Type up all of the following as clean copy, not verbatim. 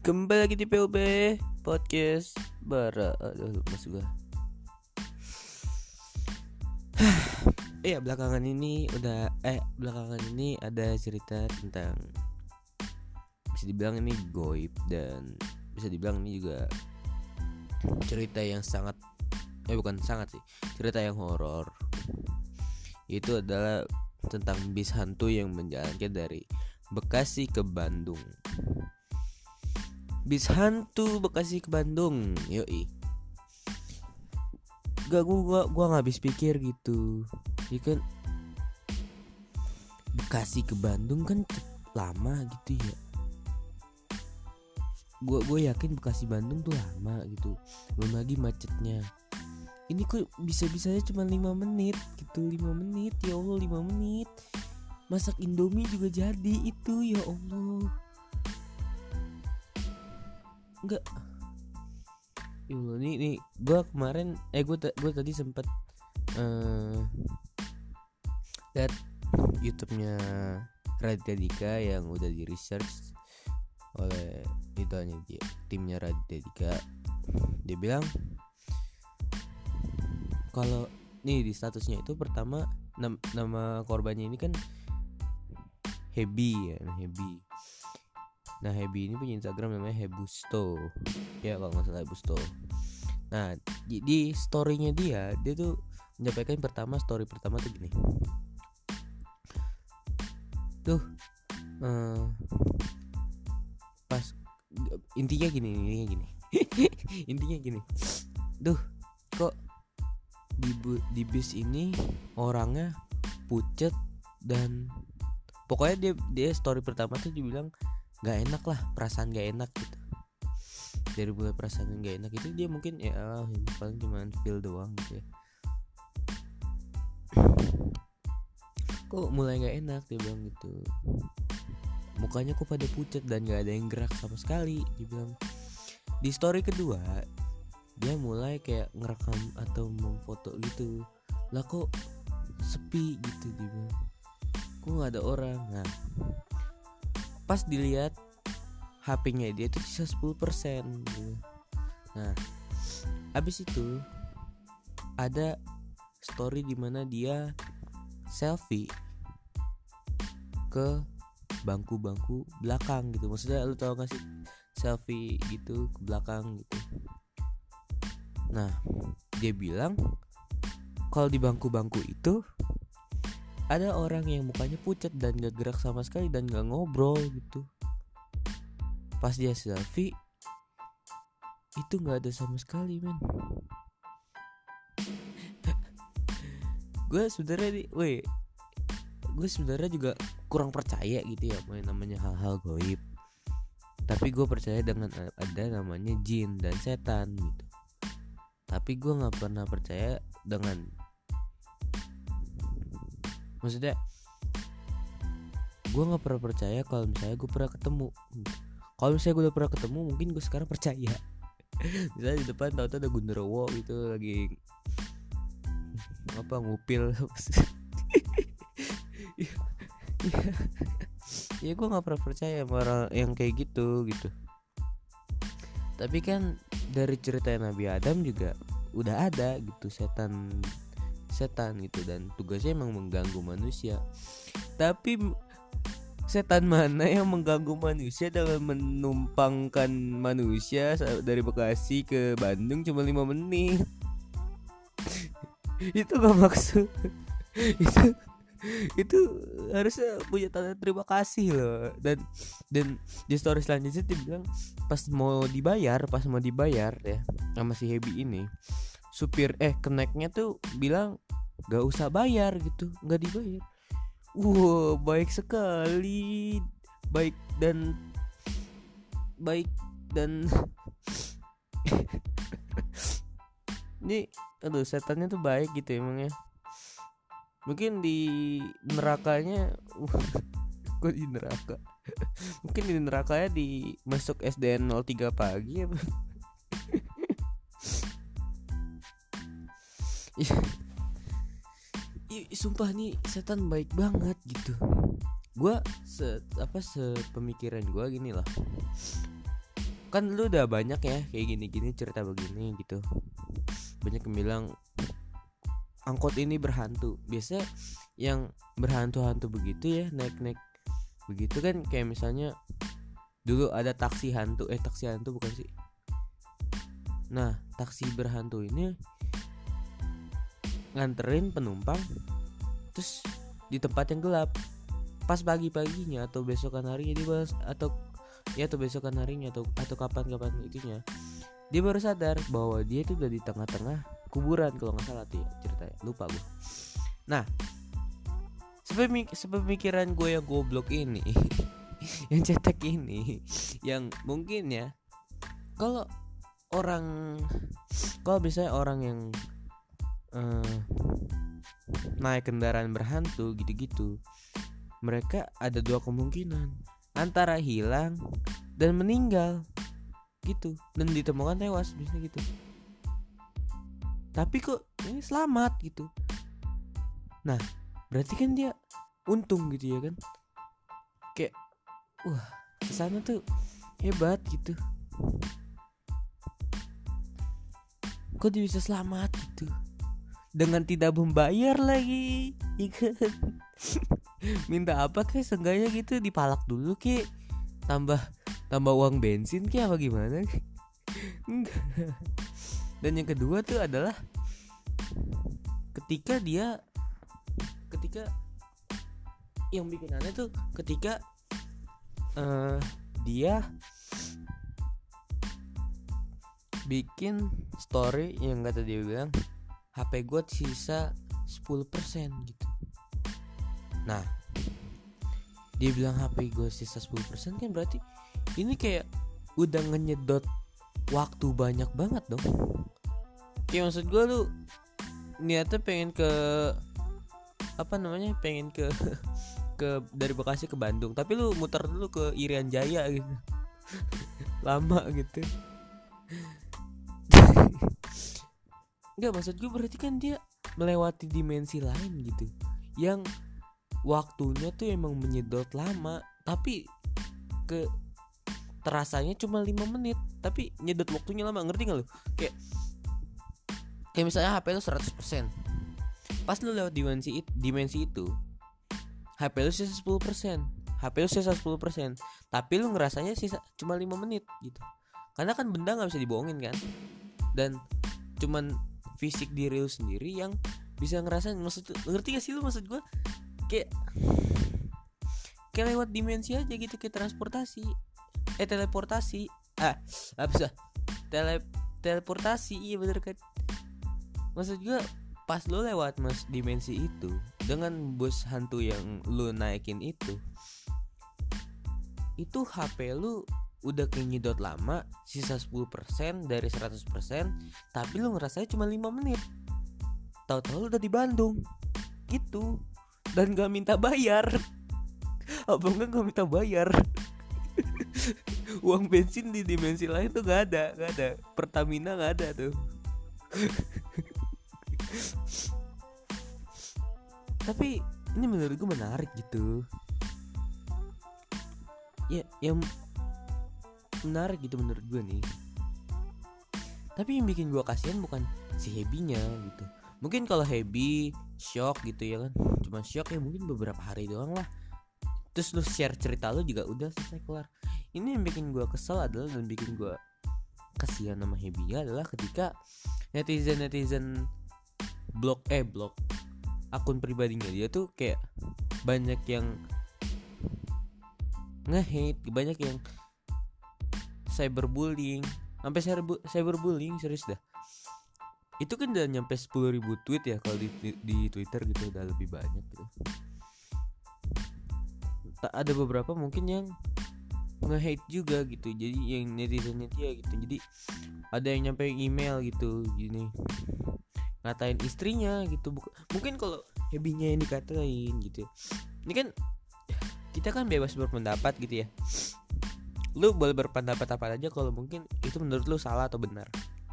Kembali lagi di PUB Podcast Bara. Aduh, masuk gua. Iya, belakangan ini ada cerita tentang, bisa dibilang ini goib, dan bisa dibilang ini juga cerita yang bukan sangat sih, cerita yang horor. Itu adalah tentang bis hantu yang menjalankan dari Bekasi ke Bandung. Bis hantu Bekasi ke Bandung, yoi. Gua nggak habis pikir gitu. Ya kan, Bekasi ke Bandung kan lama gitu ya. Gue yakin Bekasi Bandung tuh lama gitu. Belum lagi macetnya. Ini kok bisa-bisanya cuma 5 menit gitu. 5 menit, ya Allah, 5 menit. Masak Indomie juga jadi itu, ya Allah. Enggak. Nih gue kemarin gue tadi sempat lihat YouTube-nya Raditya Dika yang udah di research oleh timnya Raditya Dika. Dia bilang kalau nih di statusnya itu pertama nama korbannya ini kan Hebi ya, Hebi. Nah, Hebi ini punya Instagram namanya Hebusto. Ya, kalau nggak salah Hebusto. Nah, di story-nya dia tuh menyampaikan story pertama tuh gini. Tuh, pas intinya gini. Intinya gini. Duh, kok di bis ini orangnya pucet, dan pokoknya dia story pertama tuh dibilang gak enak lah, perasaan gak enak gitu. Dari mulai perasaan gak enak itu dia mungkin paling cuma feel doang gitu ya. Kok mulai gak enak, dia bilang gitu. Mukanya kok pada pucat dan gak ada yang gerak sama sekali, dia bilang. Di story kedua dia mulai kayak ngerekam atau memfoto gitu. Lah kok sepi gitu, dia bilang. Kok gak ada orang. Nah, pas dilihat HP-nya dia tuh sisa 10% gitu. Nah, abis itu ada story di mana dia selfie ke bangku-bangku belakang gitu. Maksudnya lu tau gak sih, selfie gitu ke belakang gitu. Nah, dia bilang kalau di bangku-bangku itu ada orang yang mukanya pucat dan gak gerak sama sekali dan gak ngobrol gitu. Pas dia selfie itu gak ada sama sekali, men. Gue sebenarnya juga kurang percaya gitu ya namanya hal-hal goib. Tapi gue percaya dengan ada namanya jin dan setan gitu. Tapi gue gak pernah percaya dengan, maksudnya gue gak pernah percaya kalau misalnya gue pernah ketemu. Kalau misalnya gue udah pernah ketemu, mungkin gue sekarang percaya. Misalnya di depan tau-tau ada Gundurwo gitu lagi ngupil. Ya gue gak pernah percaya sama orang yang kayak gitu. Tapi kan dari cerita Nabi Adam juga udah ada gitu setan gitu, dan tugasnya emang mengganggu manusia. Tapi setan mana yang mengganggu manusia dengan menumpangkan manusia dari Bekasi ke Bandung cuma 5 menit? Itu gak maksud. itu harusnya punya tanda terima kasih loh. Dan di story selanjutnya dia bilang pas mau dibayar ya sama si Hebi ini, supir keneknya tuh bilang gak usah bayar gitu, gak dibayar. Baik sekali, baik dan ini setannya tuh baik gitu emangnya. Mungkin di nerakanya kok di neraka. Mungkin di nerakanya di masuk SDN 03 pagi apa. Sumpah nih setan baik banget gitu. Gue sepemikiran gue gini lah. kan lu udah banyak ya kayak gini-gini cerita begini gitu. Banyak yang bilang angkot ini berhantu. Biasanya yang berhantu-hantu begitu ya, naik-naik begitu kan, kayak misalnya dulu ada taksi hantu bukan sih. Nah, taksi berhantu ini nganterin penumpang terus di tempat yang gelap. Pas pagi-paginya atau besokan harinya atau besokan harinya atau kapan-kapan itunya, dia baru sadar bahwa dia itu udah di tengah-tengah kuburan kalau nggak salah tuh ya ceritanya, lupa gue. Nah, sepemikiran gue yang goblok ini yang cetek ini, yang mungkin ya kalau misalnya orang yang naik kendaraan berhantu gitu-gitu, mereka ada dua kemungkinan, antara hilang dan meninggal gitu, dan ditemukan tewas bisa gitu. Tapi kok ini selamat gitu. Nah, berarti kan dia untung gitu ya kan. Kayak wah, kesana tuh hebat gitu. Kok dia bisa selamat gitu dengan tidak membayar lagi, ikan. Minta apa kek seenggaknya gitu, dipalak dulu kek, tambah uang bensin kek apa gimana kek. Dan yang kedua tuh adalah ketika yang bikin aneh tuh ketika dia bikin story yang kata dia bilang HP gue sisa 10% gitu. Nah, dia bilang HP gue sisa 10% kan berarti ini kayak udah ngenyedot waktu banyak banget dong. Kayak maksud gue, lu niatnya pengen pengen ke dari Bekasi ke Bandung, tapi lu muter dulu ke Irian Jaya gitu. Lama gitu. Enggak, maksud gue berarti kan dia melewati dimensi lain gitu, yang waktunya tuh emang menyedot lama, tapi terasanya cuma 5 menit, tapi nyedot waktunya lama. Ngerti gak lu? Kayak misalnya HP lu 100%, pas lu lewat dimensi itu HP lu sisa 10%, tapi lu ngerasanya sisa cuma 5 menit gitu. Karena kan benda gak bisa dibohongin kan, dan cuman fisik diri lu sendiri yang bisa ngerasain. Ngerti gak sih lu maksud gue? Kayak lewat dimensi aja gitu, kayak teleportasi. Iya bener kan. Maksud gue pas lu lewat dimensi itu dengan bus hantu yang lu naikin itu HP lu udah kenyedot lama, sisa 10% dari 100%, tapi lu ngerasanya cuma 5 menit. Tahu-tahu lu udah di Bandung gitu, dan gak minta bayar. Apa enggak gak minta bayar. Uang bensin di dimensi lain tuh gak ada. Pertamina gak ada tuh. Tapi ini menurut gue menarik gitu. Ya, yang menarik gitu menurut gue nih. Tapi yang bikin gue kasihan bukan si Happy-nya gitu. Mungkin kalau Happy shock gitu ya kan, cuma shock ya mungkin beberapa hari doang lah, terus lu share cerita lu juga udah selesai kelar. Ini yang bikin gue kesel adalah, dan bikin gue kasihan sama Happy adalah ketika netizen blog akun pribadinya dia tuh kayak banyak yang nge-hate, banyak yang cyberbullying. Sampai cyberbullying serius dah. Itu kan udah nyampe 10.000 tweet ya kalau di Twitter gitu, udah lebih banyak gitu. Ada beberapa mungkin yang nge-hate juga gitu, jadi yang netizennya dia gitu. Jadi ada yang nyampe email gitu gini, ngatain istrinya gitu. Mungkin kalau Happy-nya yang dikatain gitu. Ini kan kita kan bebas berpendapat gitu ya. Lu boleh berpendapat apa aja kalau mungkin itu menurut lu salah atau benar.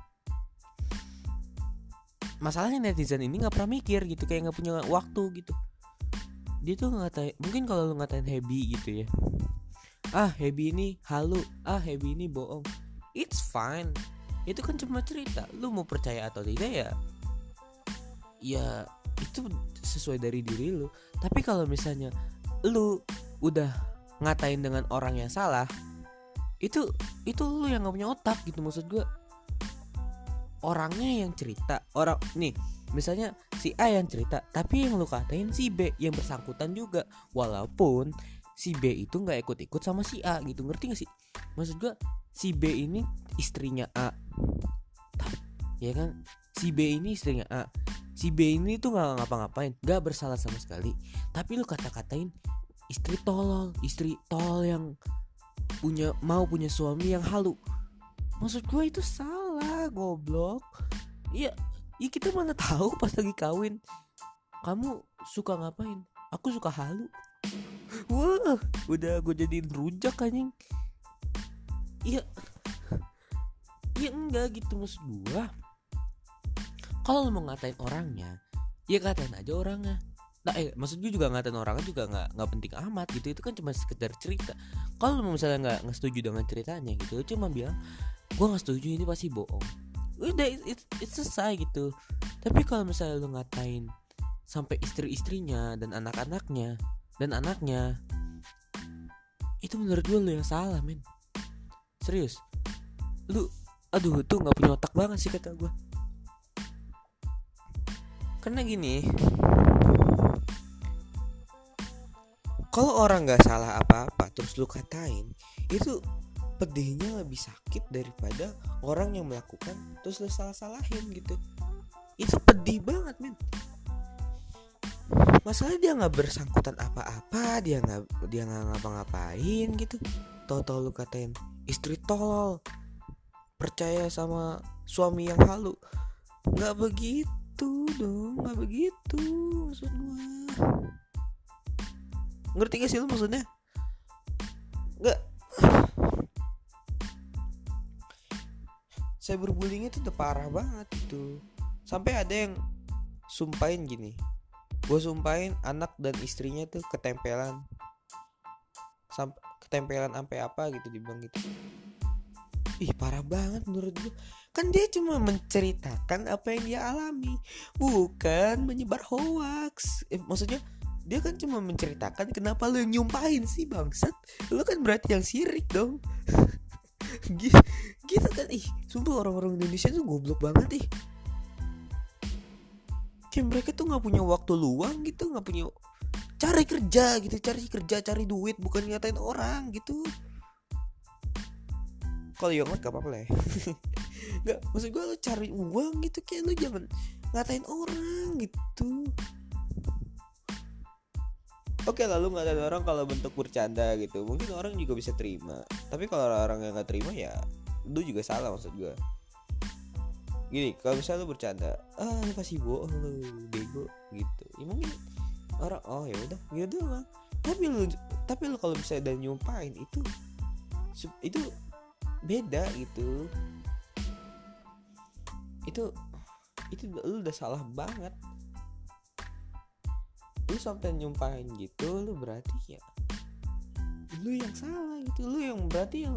Masalahnya netizen ini gak pernah mikir gitu, kayak gak punya waktu gitu. Dia tuh ngatain, mungkin kalau lu ngatain Happy gitu ya, Happy ini halu, Happy ini bohong, it's fine. Itu kan cuma cerita. Lu mau percaya atau tidak ya itu sesuai dari diri lu. Tapi kalau misalnya lu udah ngatain dengan orang yang salah, itu lu yang nggak punya otak gitu. Maksud gue, orangnya yang cerita, orang nih misalnya si A yang cerita, tapi yang lu katain si B yang bersangkutan juga, walaupun si B itu nggak ikut-ikut sama si A gitu. Ngerti gak sih? Maksud gue, si B ini istrinya A, ya kan? Si B ini istrinya A, si B ini tuh nggak ngapa-ngapain, nggak bersalah sama sekali, tapi lu kata-katain istri tolol yang punya suami yang halu. Maksud gue itu salah, goblok. Iya, kita mana tahu pas lagi kawin kamu suka ngapain? Aku suka halu. Wah, udah gue jadiin rujak anjing. Iya enggak gitu. Maksud gue, kalau mau ngatain orangnya, ya katain aja orangnya. Nah, maksud gue juga ngatain orangnya juga nggak penting amat gitu. Itu kan cuma sekedar cerita. Kalau misalnya nggak setuju dengan ceritanya gitu, cuma bilang gue nggak setuju, ini pasti bohong. Udah, it's selesai gitu. Tapi kalau misalnya lu ngatain sampai istri-istrinya dan anak-anaknya dan anaknya, itu menurut gue lu yang salah, men. Serius, lu tuh nggak punya otak banget sih kata gue. Karena gini, kalau orang nggak salah apa-apa terus lu katain, itu pedihnya lebih sakit daripada orang yang melakukan terus lu salah-salahin gitu. Itu pedih banget, men. Masalahnya dia nggak bersangkutan apa-apa, dia nggak ngapa-ngapain gitu. Tahu-tahu lu katain istri tolol, percaya sama suami yang halu. Nggak begitu dong, nggak begitu maksud gua. Ngerti gak sih lu maksudnya? Nggak. Cyberbullying itu udah parah banget itu. Sampai ada yang sumpahin gini, gue sumpahin anak dan istrinya tuh ketempelan sampai apa gitu, dibilang gitu. Ih, parah banget menurut gue. Kan dia cuma menceritakan apa yang dia alami, bukan menyebar hoax. Maksudnya dia kan cuma menceritakan, kenapa lu yang nyumpahin sih bangsat? Lu kan berarti yang sirik dong. Gitu kan. Sumpah orang-orang Indonesia tuh goblok banget kayak mereka tuh gak punya waktu luang gitu, gak punya cari kerja, cari duit, bukan ngatain orang gitu. Kalau Yongot gak apa-apa lah ya. Gak, maksud gue lu cari uang gitu, kayak lu jangan ngatain orang gitu. Oke, lalu ngatain orang kalau bentuk bercanda gitu, mungkin orang juga bisa terima. Tapi kalau orang yang gak terima, ya lu juga salah maksud gue. Gini, kalau misalnya lu bercanda, lu pasti bohong, lu bego gitu, ya mungkin orang ya udah gitu lah. Tapi lu kalau misalnya udah nyumpahin, itu beda gitu. Itu lu udah salah banget. Lu sampai nyumpahin gitu, lu berarti ya lu yang salah gitu. Lu yang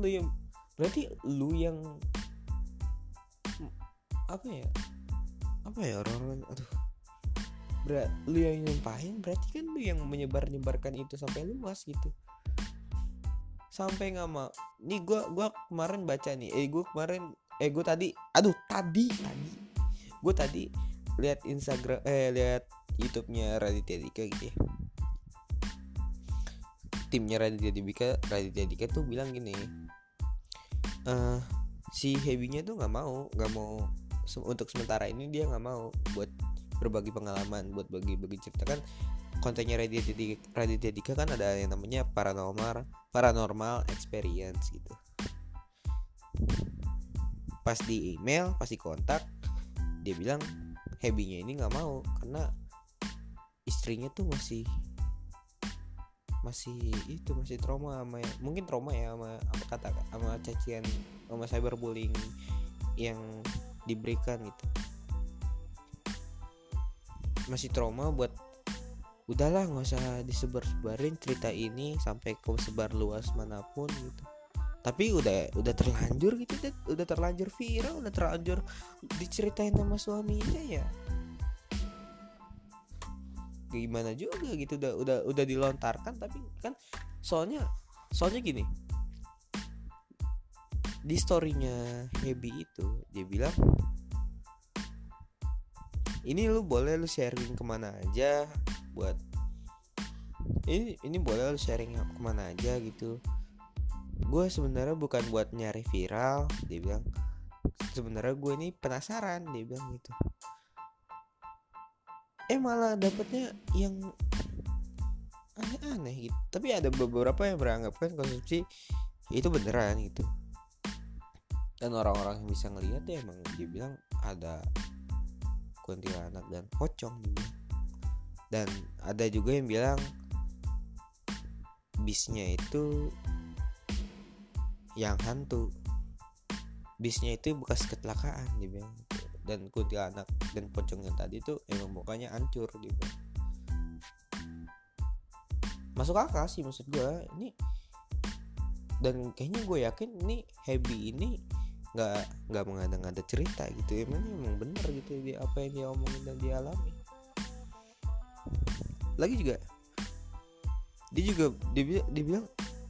apa ya orang-orang, lu yang nyumpahin, berarti kan lu yang menyebarkan itu sampai luas gitu. Sampai nggak mau. Nih gue kemarin baca nih, gue tadi lihat Instagram, lihat YouTube-nya Raditya Dika gitu ya. Timnya Raditya Dika tuh bilang gini, si Hebinya tuh nggak mau untuk sementara ini, dia nggak mau buat berbagi pengalaman, buat bagi cerita. Kan kontennya Raditya Dika kan ada yang namanya paranormal experience gitu. Pas di email, pas di kontak, dia bilang Hebinya ini nggak mau karena istrinya tuh masih trauma sama cacian, sama cyberbullying yang diberikan gitu. Masih trauma buat udahlah, nggak usah disebar-sebarin cerita ini sampai ke sebar luas manapun gitu. Tapi udah terlanjur gitu, udah terlanjur viral, udah terlanjur diceritain sama suaminya ya. Gimana juga gitu, udah dilontarkan. Tapi kan soalnya gini, di storynya Happy itu dia bilang, ini lu boleh lu sharing kemana aja, buat ini boleh lu sharing kemana aja gitu. Gue sebenarnya bukan buat nyari viral, dia bilang. Sebenarnya gue ini penasaran, dia bilang gitu. Malah dapetnya yang aneh-aneh gitu. Tapi ada beberapa yang beranggapan konsumsi itu beneran gitu. Dan orang-orang yang bisa ngelihat ya emang dia bilang ada kuntilanak dan pocong juga. Dan ada juga yang bilang bisnya itu yang hantu, bisnya itu bekas kecelakaan dia bilang. Dan kuntilanak dan pocong yang tadi tuh emang mukanya hancur gitu. Masuk akal sih maksud gue ini. Dan kayaknya gue yakin ini Happy ini nggak mengada-ngada cerita gitu, emang bener gitu dia apa yang dia omongin dan dia alami. Lagi juga dia bilang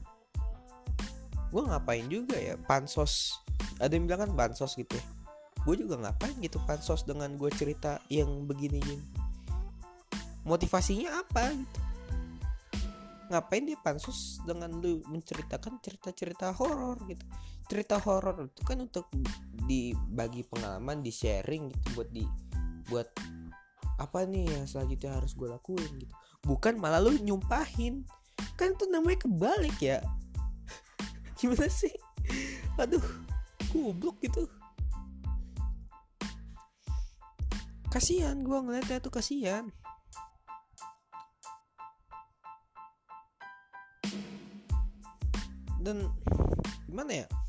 gue ngapain juga ya pansos, ada yang bilang kan bansos gitu ya. Gue juga ngapain gitu pansos dengan gue cerita yang begini. Motivasinya apa gitu? Ngapain dia pansos dengan lu menceritakan cerita-cerita horor gitu. Cerita horor itu kan untuk dibagi pengalaman, di sharing gitu, buat apa nih yang selanjutnya harus gue lakuin gitu. Bukan malah lu nyumpahin. Kan itu namanya kebalik ya. Gimana sih? Aduh, goblok gitu. Kasihan gue ngeliatnya tuh, kasihan. Dan gimana ya?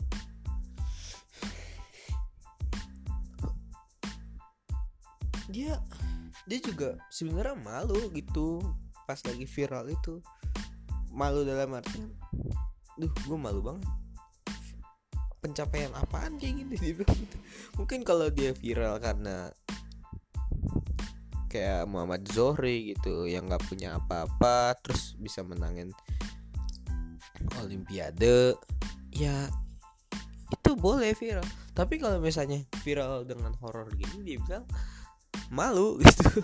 Dia juga sebenarnya malu gitu pas lagi viral itu. Malu dalam artian, gue malu banget. Pencapaian apaan kayak gitu. Mungkin kalau dia viral karena kayak Muhammad Zohri gitu yang nggak punya apa-apa terus bisa menangin Olimpiade, ya itu boleh viral. Tapi kalau misalnya viral dengan horor gini, dia bilang malu gitu.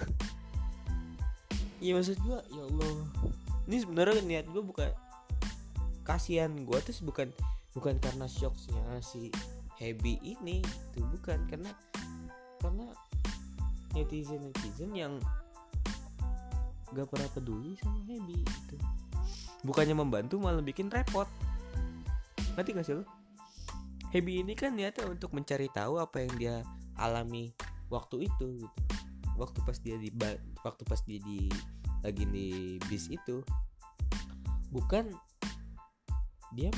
Ya maksud gue, ya Allah, ini sebenarnya niat gue bukan kasihan gue tuh, bukan karena shocknya si Happy ini itu, bukan karena netizen yang gak pernah peduli sama Happy gitu. Bukannya membantu malah bikin repot. Ngerti gak sih lo? Happy ini kan niatnya untuk mencari tahu apa yang dia alami waktu itu gitu. Waktu pas dia lagi di bis itu. Bukan dia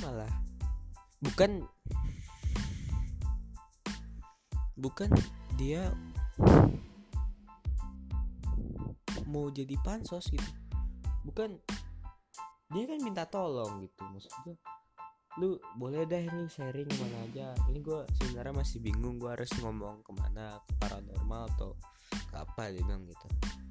mau jadi pansos gitu. Bukan, dia kan minta tolong gitu. Maksud gue, lu boleh deh nih sharing kemana aja. Ini gue sebenarnya masih bingung, gue harus ngomong kemana, ke paranormal atau ke apa, dia bilang gitu.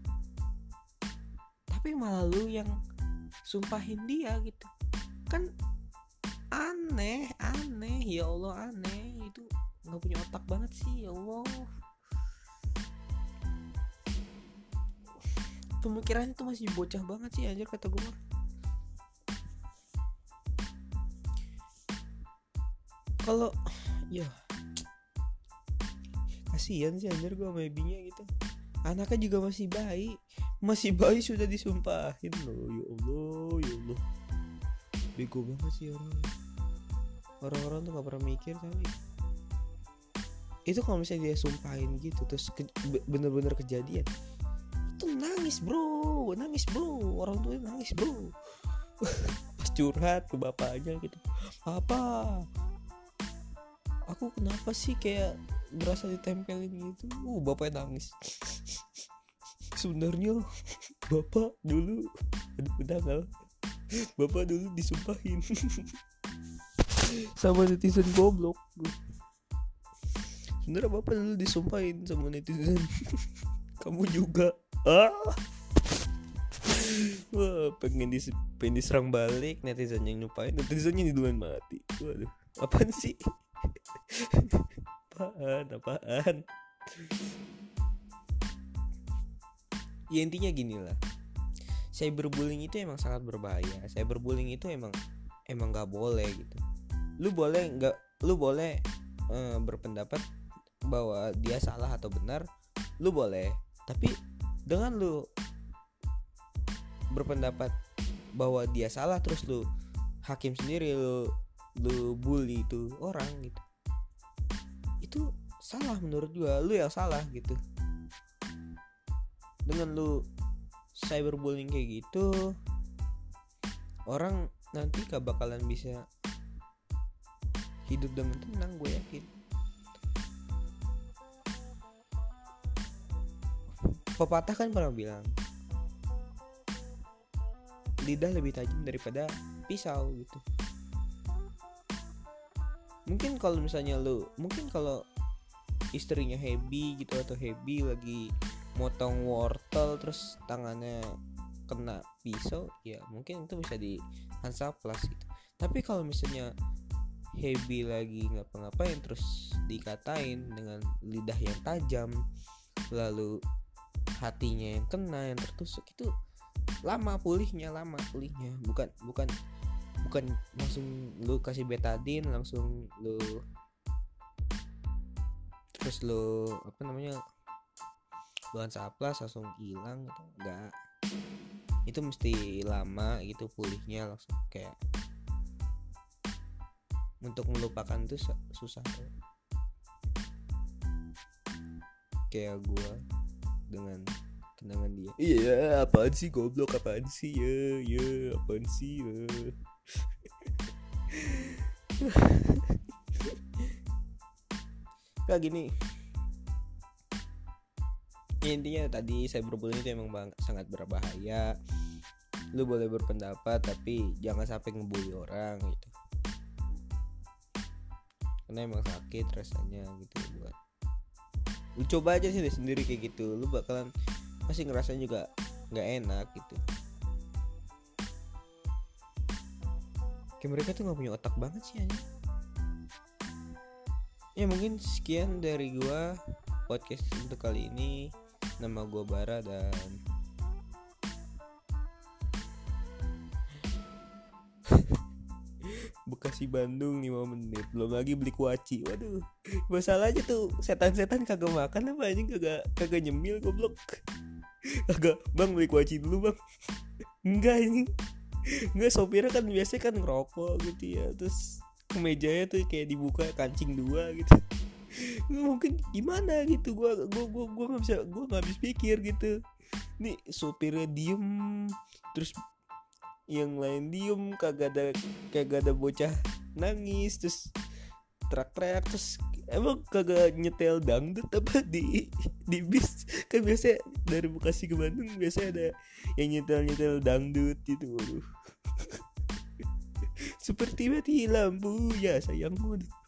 Tapi malah lu yang sumpahin dia gitu. Kan aneh, ya Allah, aneh. Itu gak punya otak banget sih, ya Allah. Pemikiran itu masih bocah banget sih anjir, kata gue. Kalau ya kasihan sih anjir gue sama Happy-nya gitu. Anaknya juga masih bayi sudah disumpahin loh. Ya Allah, bego banget sih orang-orang tuh gak pernah mikir. Tapi itu kalau misalnya dia sumpahin gitu terus bener-bener kejadian, itu nangis bro, orang tuanya nangis bro. Pas curhat ke bapaknya gitu, papa, aku kenapa sih kayak berasa ditempelin gitu. Bapaknya nangis. Sebenarnya bapak dulu bapak dulu disumpahin. sama netizen goblok. Sebenernya bapak dulu disumpahin sama netizen. Kamu juga. Wah, pengen diserang balik, netizen yang nyumpahin, netizennya duluan mati. Waduh, apaan sih? Apaan? Ya intinya gini lah, cyberbullying itu emang sangat berbahaya. Cyberbullying itu emang nggak boleh gitu. Lu boleh berpendapat bahwa dia salah atau benar, lu boleh. Tapi dengan lu berpendapat bahwa dia salah terus lu hakim sendiri, lu bully itu orang gitu, itu salah menurut gua. Lu yang salah gitu. Dengan lu cyberbullying kayak gitu, orang nanti gak bakalan bisa hidup dengan tenang, gue yakin. Pepatah kan pernah bilang, lidah lebih tajam daripada pisau gitu. Mungkin kalau istrinya Happy gitu, atau Happy lagi motong wortel terus tangannya kena pisau, ya mungkin itu bisa di hansaplas gitu. Tapi kalau misalnya Happy lagi ngapa-ngapain terus dikatain dengan lidah yang tajam, lalu hatinya yang kena, yang tertusuk, itu lama pulihnya. Bukan langsung lu kasih betadine, langsung lu terus lu bahan saplas langsung hilang gitu. Enggak, itu mesti lama gitu pulihnya, langsung kayak untuk melupakan itu susah. Kayak gua dengan kenangan dia. Iya, apaan sih goblok, apaan sih ya apaan sih ya. Kayak gini. Ya, intinya tadi cyberbullying itu emang sangat berbahaya. Lu boleh berpendapat tapi jangan sampai ngebully orang gitu. Karena emang sakit rasanya gitu buat. Lu coba aja sih sendiri kayak gitu, lu bakalan pasti ngerasain juga nggak enak gitu. Kayak mereka tuh nggak punya otak banget sih aja. Ya mungkin sekian dari gua podcast untuk kali ini. Nama gua Bara dan Bekasi Bandung 5 menit. Belum lagi beli kuaci. Waduh, masalahnya tuh setan-setan kagak makan apa anjing, kagak nyemil goblok. Agak, bang beli kuaci dulu bang. Enggak ini. Enggak, sopirnya kan biasanya kan ngerokok gitu ya. Terus kemejanya tuh kayak dibuka kancing 2 gitu. Mungkin gimana gitu, gua nggak habis pikir gitu. Nih sopirnya diem, terus yang lain diem, kagak ada bocah nangis, terus teriak-teriak, terus emang kagak nyetel dangdut apa di bis. Kan biasa dari Bekasi ke Bandung biasa ada yang nyetel dangdut gitu. Waduh. Seperti mati lampu ya sayangmu.